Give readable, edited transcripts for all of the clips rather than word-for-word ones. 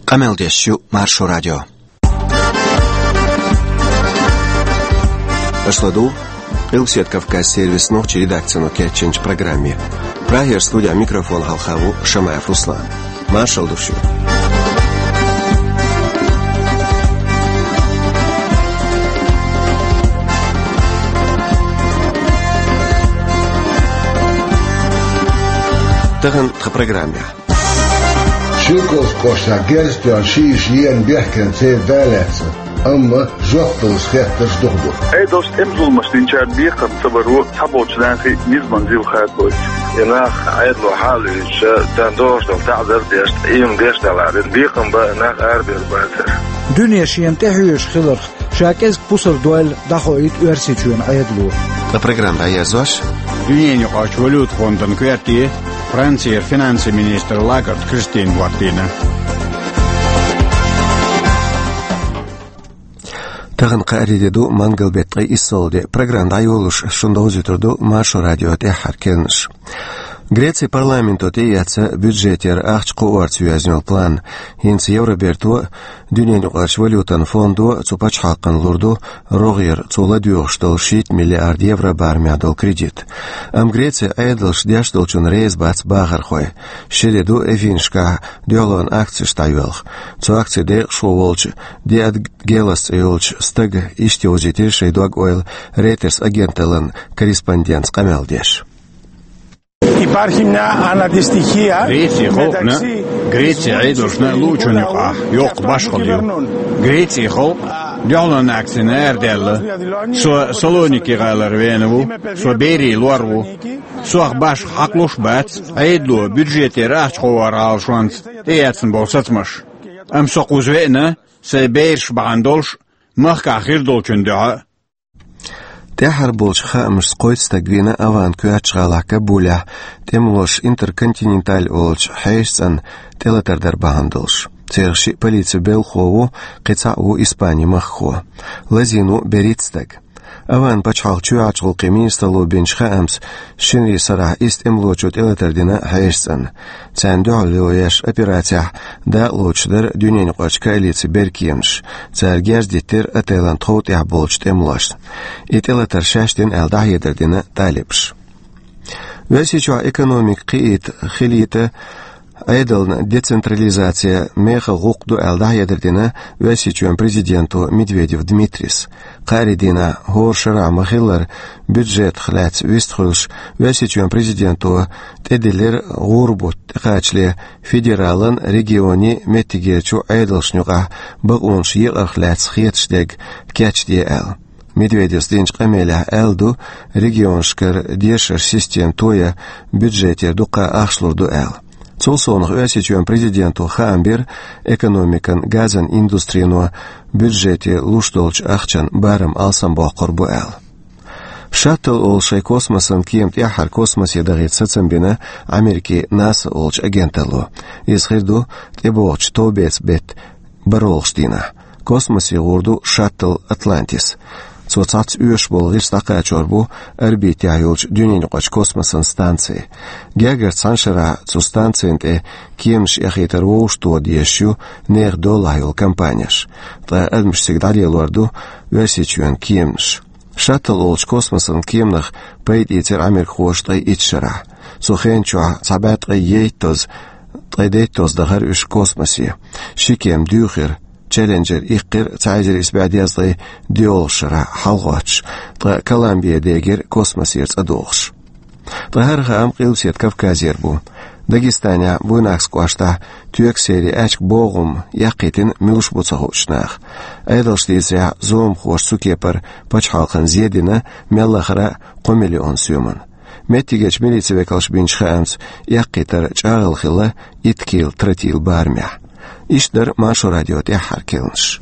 Qameldeshu Marsho Radio. Ашладу, Илсет Кавказ сервис ночи редакцию Кетченч программе. Прагер студия микрофон Халхаву Шамаев Руслан. Маршал душу. Таган в программе. Шилкос коша герстон шиш ен бехкен цей валятся. Amma жоптус хетташ духду. Эйдос эмзулмаштинчар бихам цабару табочданхи низманзил хатбой. Инах айдло халиш тандош дол تعذر ديش ايم ديش دلارن بيخم با ناخ اربير باتر. Dünya şiyentehüş xılır. Şakez pusur duel dahoit üersiçün ayadlu. La программа Аязош. Dünya kaç valut fondun kverti Fransiya finansı minister Lagarde Christine Lagarde. Таган qaaridedu mangalbetqi issolde программа Ayolush shundog'ziturdu Marsho Radio tehharkensh. Gretsiya parlamentote yatsa budjeter aqchqu ortsuyaznyol plan hins Eurobertu dünyanın valyutan fondu tsupach haqqan lurdu rog'ir tsula dyuxshtol 7 milliard euro barmiadol kredit. Am Gretsiya aydalsh dyashtolchun reis bats bagharxoy. Sheredu evinshka dyolon aktsiy shtayvelx. Tsu aktsiyde shvolch diad gelas elch stag ishtioziter shayduag oil Reuters agentelen korrespondents qameldesh. Υπάρχει μια αναντιστοιχία μεταξύ Grecia eidosna luchunqa yoq bashqalyo. Grecia xo djalon aksine erdelle so Saloniki galar venevu so beri lorvu so bash haqlush bat eidlo budjeti rachqowar alshwant eyatsin bolsatmash. Am soquzvena se beirsh bandolsh mahka akhir dolchunda Tehar bolch khamsh qoysta gwina avan kuachghalaka bulah temlosh interkontinental olch haysan telatardar bahandolsh tsershi politsiya belxovu qitsa'u Ispani mahxo lazinu beritstak avan pachhalchu achgul qimistalo benchha ams shinri sarah ist emlochot telatardina haysan tsandoloyash operatsiya da lochder dünyanın qoch koalisiya berkiyemsh tsargerzditer atelan qot yahbolch temlosh itelatar shashtin aldah yederdina talibsh vesichu ekonomik qit khilita Айдална децентрализация меха гуqdu aldah yederdina vesichu президенту Медведев Дмитрис qarидина горшара махилар бюджет хлац вестхулш vesichu президенту тедилер гурбут qaчле федералан региони метигечу айдалшнюга бгунш йгахлац хетштег кячдиал Медведев стенч камеля алду регионшкар дешер систем тоя бюджетер дука ахшлурду ал Цолсонг весичуем президенту Хамбер экономикан газан индустрияну бюджете луштолч ахчан барам алсам бақырбу ал. Шаттл олшай космосан кемт яхар космос едагит сацамбина Америки НАСА олч агенталу. Изхирду тебоч тобец бет баролштина. Космоси гурду Шаттл Атлантис. Цоцац üyeş bolğir staqachorbu orbita yolch dünyanın qoch kosmosan stansiya. Gagert sanshara cu stansiyente kimsh yaxetar voshto dieshu ner dolayol kampaniyash. Ta admish sigdalelordu vesichuen kimsh. Shuttle olch kosmosan kimnakh payditer Amerik xoştay itshara. Soxenchua sabatqa yeytoz taydetos dahar üsh kosmosi. Shikem düxir Challenger iqir tayjer isbadiyazli diolshara halg'och ta Kolumbiya deger kosmos yerts adolsh ta har ham qilset Kavkazer bu Dagestanya bunax qoshta tüyek seri achk bo'g'um yaqitin milush botsaxochnaq aydalshtizya zom xosh sukepar pachhalqan zedina mellahra qomilyon syumun Mettigech militsiya kalsh binchkhams yaqitar chag'il khila itkil tratil barmya İşler Marsho Radio tehharkensh.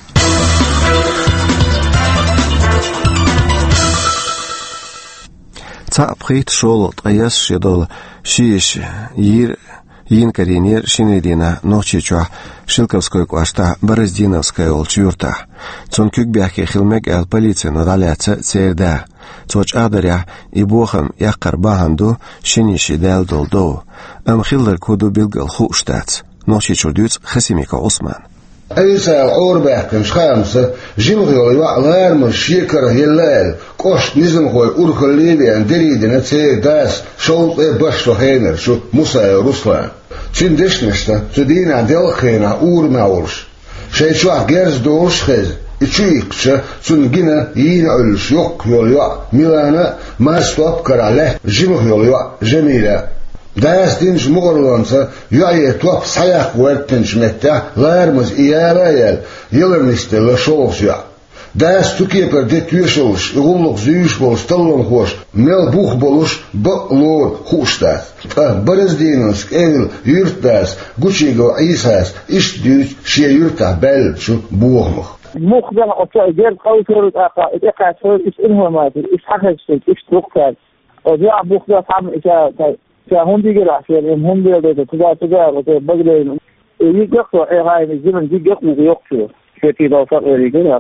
Tsapkhit sholot ayas shedol shish yir yinkariner shinedina nochichwa Shilkovskoy qoshta Borozdinovskaya olchurta. Tsonkyuk biaxi xilmek al politsiya nadalatsa tserda. Tsoch adarya iboham yaqar bahandu shinishi dal doldo. Am khillar kodu bilgal xushtats. نوشي شردوت خسيميكا عثمان أيسا الأورباح كمش خامسة جمغي ويوع غير مشيكر هلال كوش نزم خوي أورخليلي أن دريدنا تي داس شوط بشتو هينر شو موسى رسلان تين دشنشتا تدينا دلخينا أور ماورش شاي شوح جيرز دوش خيز اتشيكشا تنجينا ينعلش يوك يوليوع ميلانا ما ستوب كراله جمغي يوليوع جميلة داس دينش مغرلانسا يعي توب صياح وارتنش متى غير مز إياريال يلرنشت لشوش يع داس تكيبر ديت يشوش يغلق زيوش بولش طلن خوش ميل بوخ بولش بقلور خوشتات برز دينوسك ايل يرتاس قوشيغو عيساس اش ديوش شي يرتاح بل شو بوخمخ مخدم أو جير قوي صور إقاع صور إيش إنه ما في إيش حاجة إيش تروكتال وجاء مخدم صعب هندي جرا شيء هندي ده تجا وتبغى يجقوا هاي الزمن يجقوا ويقتلوا في دوسر يجرا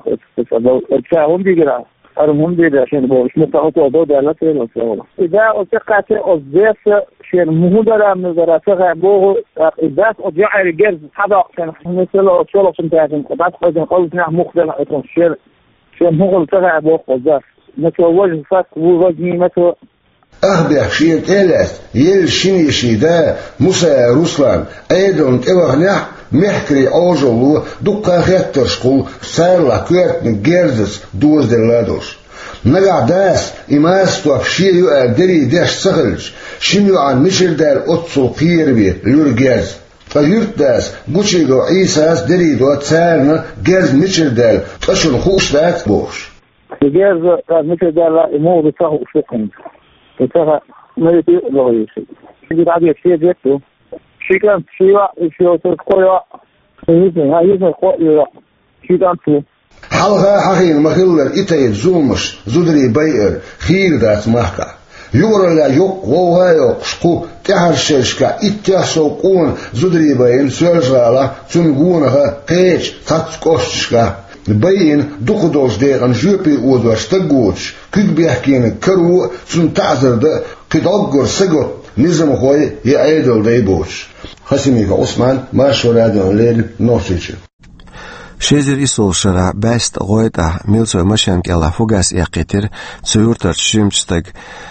هندي جرا هندي ده عشان بقول مش متعود ده لا تقول إذا أتقعت أزيف شيء مهدرة من دراسة بوه إذا أضيع الجرز حدا عشان مثلا أشوف سنتين بعد خذ قلت نعم مخدم أكون شيء مغل تبع بوه أزيف مثل وجه فات ووجهي مثل أخبر شيء تلس يلشين يشيدا موسى رسلان أيضاً تبغنح محكري أوجلو دقا خيتر شقول سارلا كيرت من جيرزس دوز دلادوش نقع داس إماس توف شيء يؤدري داش سخلج شميو عن مشر دار أتصل قيربي لور جيرز فيرت داس قوشيغو عيساس دري دو تسارنا جيرز مشر دار تشن خوش دات بوش جيرز مشر دار لا إمو بتاهو شقن بتاها ما يصير لغوي شيء يجي بعد يصير جته شيء كان شيء تقول هاي قوي شيء كان تو حلقة حقين مخلر إتايد زومش زودري بيئر خير دات محكا يورا لا يوق ووها يوق شقو تحر شرشكا إتياسو قون زودري بيئن سوالجالا تنقونها قيش تاتكوشتشكا بين دخدوش دير ان جوبي اودواش تقوش كيك بيحكين كرو تن تعذر ده قدقر سقو نظم خوي يعيدل ديبوش خسيميكا عثمان ماشو راديون ليل نوشيش شيزر إسول شرع باست غويته ميلسو مشان كلا فوغاس يقتر تسيورتر شيمشتك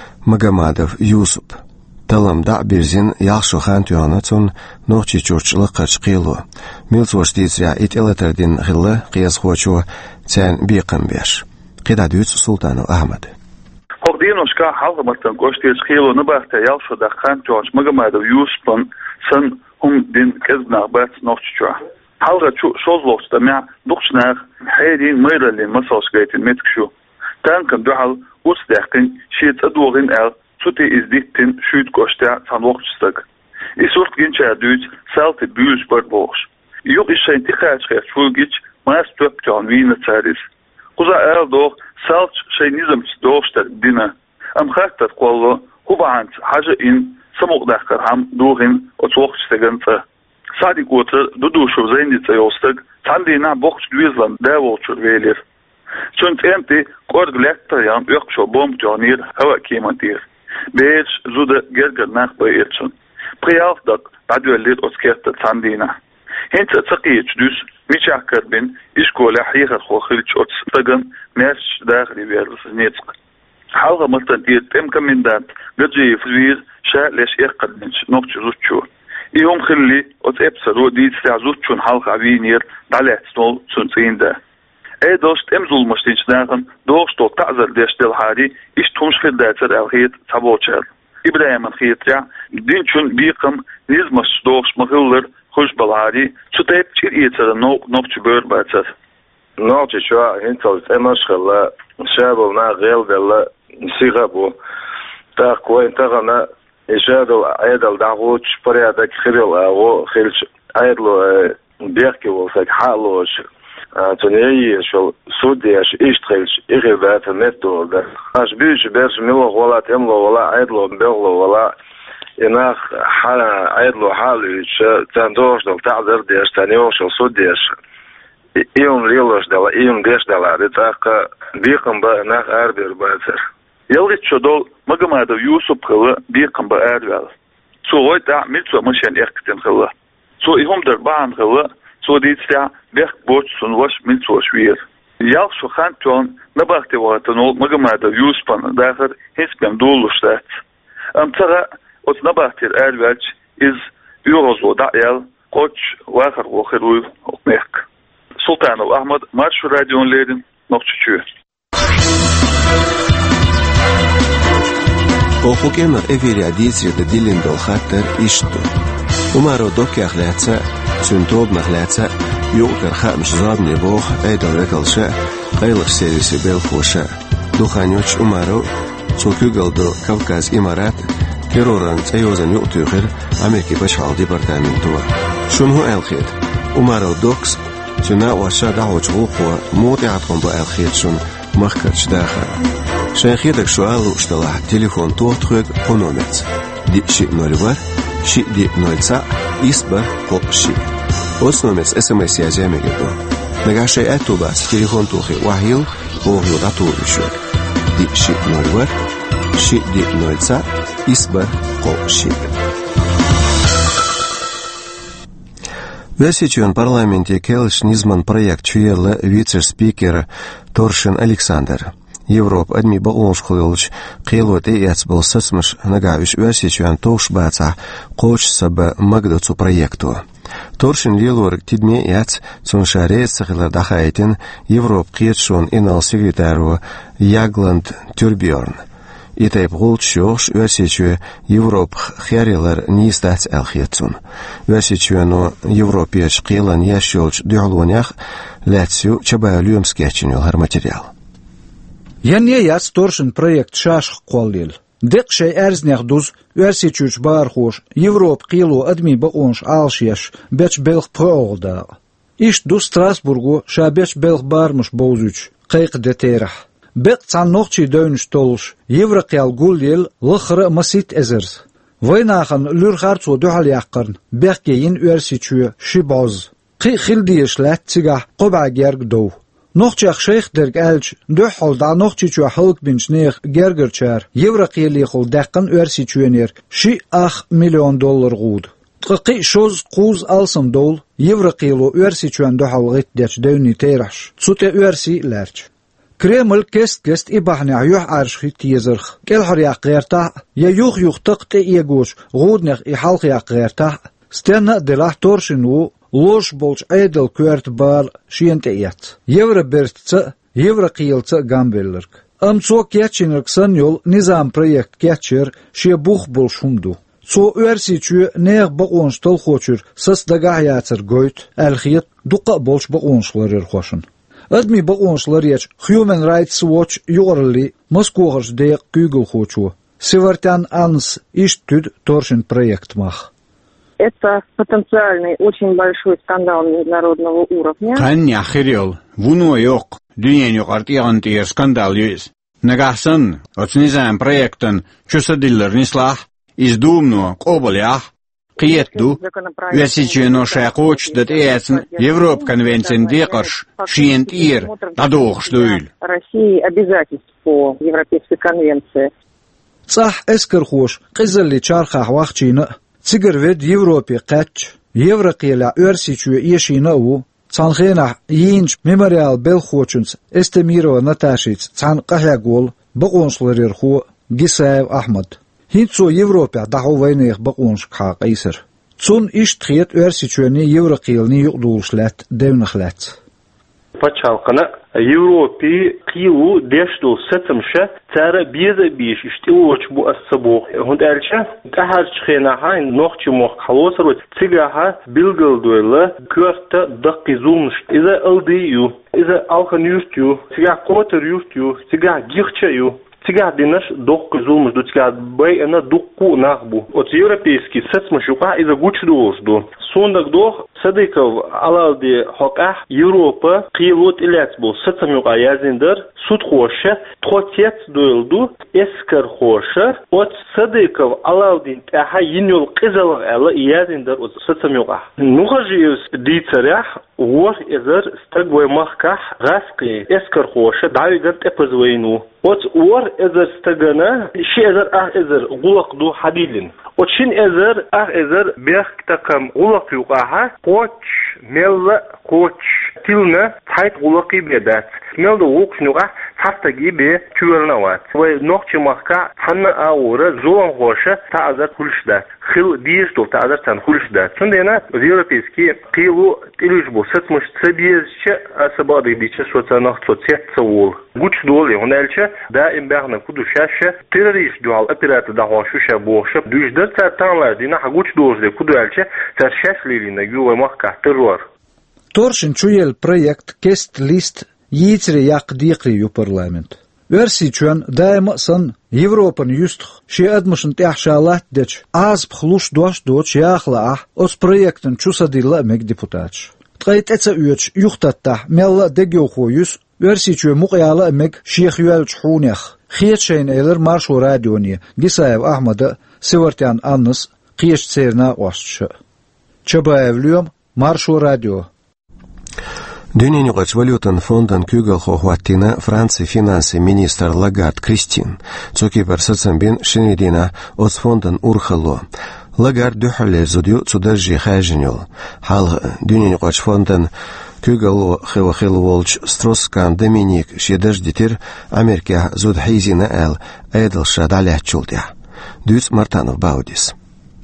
مغمادов يوسف تلم دع بيرزين ياخشو خانتيوناتون نوچي چورچ لقرچ قيلو ميلسوش ديزريا إتلتردين غلة قياس خوچو تان بيقم بيش قيدادوت سلطانو أحمد قدينوش كا حلقة مرتن قوشتيش قيلو نباحتا ياخشو دا خانتيونش مغمادов يوسفن سن هم دين كزنا بات نوچچوا حلقة شوزلوش تمع دوخشناغ حيدين ميرالين مسوش غيتين متكشو تانكن دوحل وستاقين شيت أدوغين سوتي إزديتين شويت كوشتا تان وقتستك إسورت جنشا دوت سالت بيوش بردبوش يوق إشاين تخاش خير شوغيش ما استوب جان وين تساريس قوزا دوغ سالت شي نظم دوغشتا دينا أم خاكتر قولو هو عند حاجة إن سموق داخل هم دوغين وتوقتستا جنتا سادي قوتر دودوشو زيني تيوستك تاندينا بوقت دويزلان داوالشور ويلير چونت انتي قرد لكتر يام يقشو بوم جانير هوا كيمان دير بيج زود جرجر ناخ بايرشن برياف دق بعدو الليل أسكيرت تاندينا هنت تقيج دوس ميشاكر بين إشكولا حيخر خوخيلش أتستغن ميرش داخلي بيرس نيتق حالغا ملتن دير تم كميندانت قجي فزوير شا ليش إيقد منش نوكش زوتشو إيهم خلي أتأبسر وديد ساع زوتشون حالغا عبينير دالات سنول سنتين ده اي دوست امزول مشتينش داخن دوستو تعذر ديش دل هاري اش تمش خير داتر الخيط تابوچر إبراهيم الخيطرع دينشون بيقم نزمش دوش مغلر خوش بالهاري ستايب تشير ايتر نوكش بير باتر نوكش شوا هنتوز امش خلا شابونا غيل دل سيغابو تاقوين تغنى إشادو عيدل دعوش بريادك خيرل أغو خيلش عيدلو بيحكي وفاك حالوش تونيي شو سوديش إشتغلش إغيبات النتو ده أش بيش بيش ملو ولا تملو ولا عيدلو بيغلو ولا إناخ حالا عيدلو حالوش تندوش دل تعذر ديش تانيوش سوديش إيون ليلوش دل إيون ديش دل عدتاق بيقم با ناخ أربير باتر يلغيت شو دول مغمادو يوسف خلا بيقم با أربير سو غويتا ميتسو مشان إختن خلا so ihum der baan gele so dit sta weg botsun was mit so schwer ja so khanton nabachte wat no magamada yuspan daher hispem doluştat amtara os nabachte elwach is eurozo da'el koç wacher wocheru merk Sultanov Ahmad Marş Radyo'nun nog çuçu Охукена эвери адизия да дилиндол хаттер ишту. Умаро докях леца, цунтоб махлеца, югтер хамш задни бог, эйдол рекалша, гайлах сервиси белхоша. Духанёч умаро, цукюгалдо Кавказ имарат, терроран цайозан югтюхер, Америки башхал департаментуа. Шунху элхет, умаро докс, цуна ваша дахоч гухуа, моти атхон ба элхет шун, махкач даха. شاخيدك سؤال واشتلاح تليفون توتخوك قنومت دي شي نولوار شي دي نولسا إسبر قوب شي وصنومت اسمس يا جامي جدو نقع شي اتو باس تليفون توخي وحيو وحيو داتو بشوك دي شي نولوار شي دي نولسا إسبر قوب شي Весичуан парламенте келш низман проект чуела вице-спикер Торшин Александр. Европа адми балонш хылыч қилот эяц был сацмыш нагавиш весичуан тош баца коч саба магдацу проекту. Торшин лилорг тидме яц цуншаре сахилар дахайтин Европ қиетшон инал секретару Ягланд Тюрбьорн. Итайп голчош весичу Европ хярилар нистац алхиетсун. Весичуану Европеш қилан яшолч дюлонях лацю чабалюм скетчиню хар материал. Янье яц Торшин проект шашх қоллил. Дек шей әрзнях дуз, версичуч бархош, Европ қилу адми бақонш алшияш, беч белх проғда. Иш ду Страсбургу ша беч белх бармыш боузуч, қайқ детерах. Бек цаннохчи дөнш толш, Еврақиял гуллил лықры масит эзерз. Вайнахын люрхарцу духал яққарн, бек кейін версичу шибоз. Қи хилдиеш ләттігах қоба герг доу. Нохчах шейх дерг элч дөхол да нохчичу халк бинч нех гергерчар Еврақиялы хол даққан версичуенер ши $1 миллион гуд. Тқи шоз қуз алсым дол Еврақиялы версичуен дөхол гитдеч дөйни тераш. Цуте верси ләрч. Кремль кест ибахне аюх аршхи тизерх. Келхар яқырта я юх тқти егош гуднех и халк яқырта стена делах Торшину лош болч эдел кверт бар шиентеят. Евробертца, Еврақиялца гамбеллерк. Амцо кячинерк саньол низам проект кячер ши бух бол шунду. Цо версичу нех бақонш тол хочур сас дагаяцер гойт алхиет дуқа болч бақоншларер хошын. Адми бақоншлар яч Human Rights Watch юрли Москвахш деяқ кюгл хочу. Севартян анс иштуд Торшин проект мах. Это потенциальный очень большой скандал международного уровня. Канья хирел, вуно йок, дюненю артиантия скандал юис. Нагасан, отснизаем проектен, чусадиллер нислах, издумно, кобалях, қиетту, весичено шайқоч дат эцн, Европ конвенцин декарш, шиент ир, дадох штуйл. России обязательств по Европейской конвенции. Цах эскерхош, қизалли чархах вахчина, Цигер вед Европе кач, Еврақияла версичу ешинау, цанхена йинч мемориал белхочунц, эстемирова наташиц, цан қахягол, бақоншларерху, Гисаев Ахмад. Хинцо Европе даху вайнех бақонш қақ айсыр. Цун иштхиет версичуэни Еврақиялни юqdулшлат, девнахлат. Пачалқана Европе қилу дештул сетімші цәрі безі беш ішті оч бұ ассабуқ. Хунд әлші тахар чхенаха нохчы моқ қалосыр өт цигаха білгілдуйлы көрті даққи зулмыш. Иза ылды ю, иза алхан юрт ю, цигах қотыр юрт ю, цигах гихча ю. Цигах динаш доққи зулмыш ду, цигах бай ана доққу нақ бұ. От европейский сетімші қа иза гучду олжду. Сондақ доқ صديقو على حقه Европа قيلوت إليات بول ستميق يازندر سود خوشه توتيت دويلدو اسكر خوشه وات صديقو على تاها ينول قزل على يازندر ستميق نخجيوس ديتريح ور إذر استقوي مخكح غاسقي اسكر خوشه دايغن تبزوينو وات ور إذر استقنا شي إذر إذر غلق دو حديدين وشين إذر بيخ تقم غلق يوقعها قوش ميلا قوش تلنا تحيط غلقي بيدات ميلا وقش نوقع تحتاجي بي تورنوات ونوخش مخكا حنا أورا زوان غوشة تعذر كلشدات خل ديجتو تعذر تان كلشدات سندنا اليوروبيسكي قيلو تلوجبو ستمش تبيزش أسبابي بيش سوتانخ توتيت سوول قوش دولي هنالشة دائم بيخنا كدو شاشة تيرريش دوال أبيرات دعواشوشة بوشة دوجدر تانلار دينا قوش دولي كدو ألشة ترشاش ليلينا جوا مخكا ترور Toršin čujel projekt Kest list jīcri jak dīqriju parlament. Versičuan daima san Европан justх šie admušan tiahšā latdeč āzp xluš doš jāxla os projektan čusadilla meg deputāts. Tqait eca uoch juhtattah mella degjoxojus versičue muqyala meg Sheikh Yuelch Xuniach. Xietšein eiler Marsho radionie Gisaev Ahmada Sevartyan Annas qiyesh tserna oastsha. Чабаевлюм Marsho radio. Дюненюгач валютан фондан кюгал хохваттина Франции финансы министр Лагард Кристин. Цоки персацамбин шинидина от фондан урхало. Лагард дюхале зудю цудержи хаженюл. Хал дюненюгач фондан кюгало хилволч Строскан Доминик шедеждитир Америка зудхизина эл эдл шадалячулдя. Дюц Мартанов Баудис.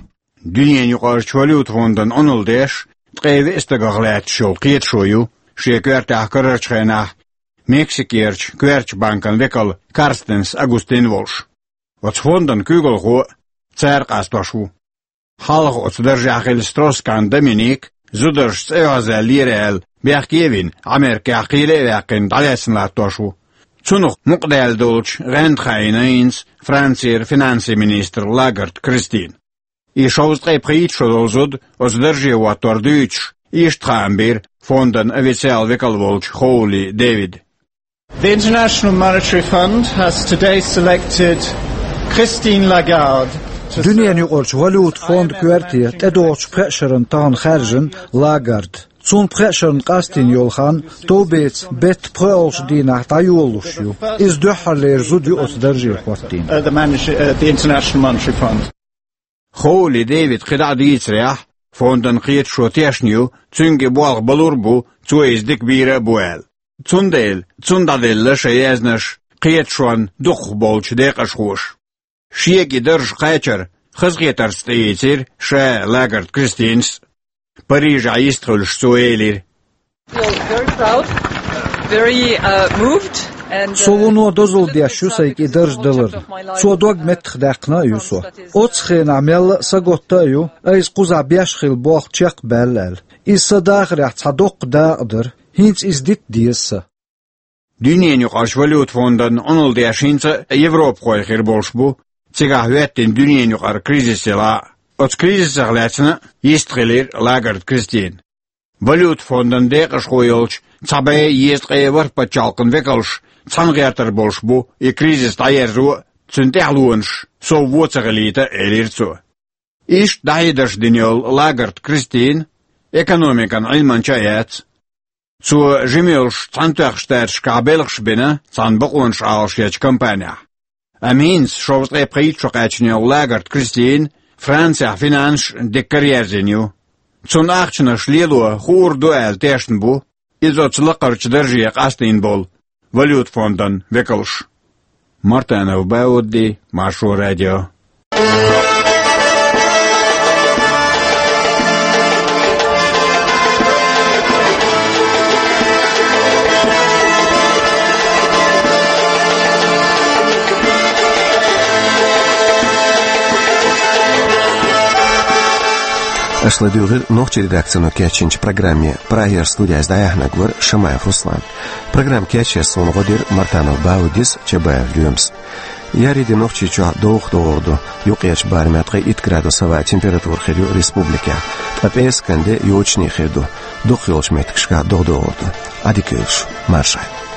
Дюненюгач валют фондан онолдеш тqevi istagaglät şol qiet şoyu şekörtah qararçxena Meksikierch Querch bankan vekal Karstens Agustin Walsh. Ots fondan kugolgo tsarqastoшу. Halq ots derjachil Stroskan Dominik zudersh evazel lirel Berkevin Amerika qile yaqin dalasnlatoshu. Tsunuq muqdal dolch Rentkhaynains Fransier Finanzminister Lagard Christine. I шоустрей притшодолзуд оздержива тордуч иштхамбир фондан официал векалволч Хоули Дэвид. The International Monetary Fund has today selected Christine Lagarde. Dünyanı orç valut fond kuertiye tedorç pressure tan kharjen Lagarde. Sun pressure qastin yolxan tobets bet prols dina tayoluşu. Iz duhaler zudi osderji xwattin. The International Monetary Fund. Хоули Дэвид қидад ицрях фондан қиет шотешню цунге буал балурбу цуэздик бира буэл. Цундаделла шаезнаш қиет шуан дух болч деқаш хуш. Шиеги дырж қайчар хызгетар стейцер ша Лагард Кристинс. Парижа истхулш цуэлир. Very proud, very moved. Солуно дозолдя шусайки държдалыр. Суадуаг метхдақна юсо. Оцхен амел саготтаю айз қуза бяшхил бох чеқ бәләл. Из садағрях цадоқ дағдыр. Хинц издит дейсі. Dünyanı qaş valut fondan onolda yaşınca Evrop qoyqir bolşbu. Цигах веттин dünyanı qar krizisela. Ots krizisaglatsına istqilir Lagard Christine. Valut fondan deqish qoyolç çabaya yestqaya var paçalqın vekalş. Цангертер болшбу и кризис таерзу центяхлуанш со воцагалита элирцу. Иш дайдаш диньол Лагард Кристин экономикан айлманчаяц. Цу жимелш цантяхштер шкабелш бина цанбақуанш алшяч компания. Аминс шовстрей притшоқачньол Лагард Кристин Франция финанш деккарьерзиню. Цун ахчнаш лилуа хур дуэл тешнбу изоцлықарч държиек астин бол. Валют фондан векалш. Мартанов Баудди, Маrsho радио. Ашладюгыр ногчи редакцияны кечинч программе Прайер студия издаяхна гвар Шамаев Руслан. Программ кече соногодир Мартанов Баудис Чабаев Люмс. Яриди нохчича доохторду, юқяч бармятгы 1 градусова температура хирю республика. Тапесканде ючни хирду, дохилч меткшка додорду. Адикылш, маршай.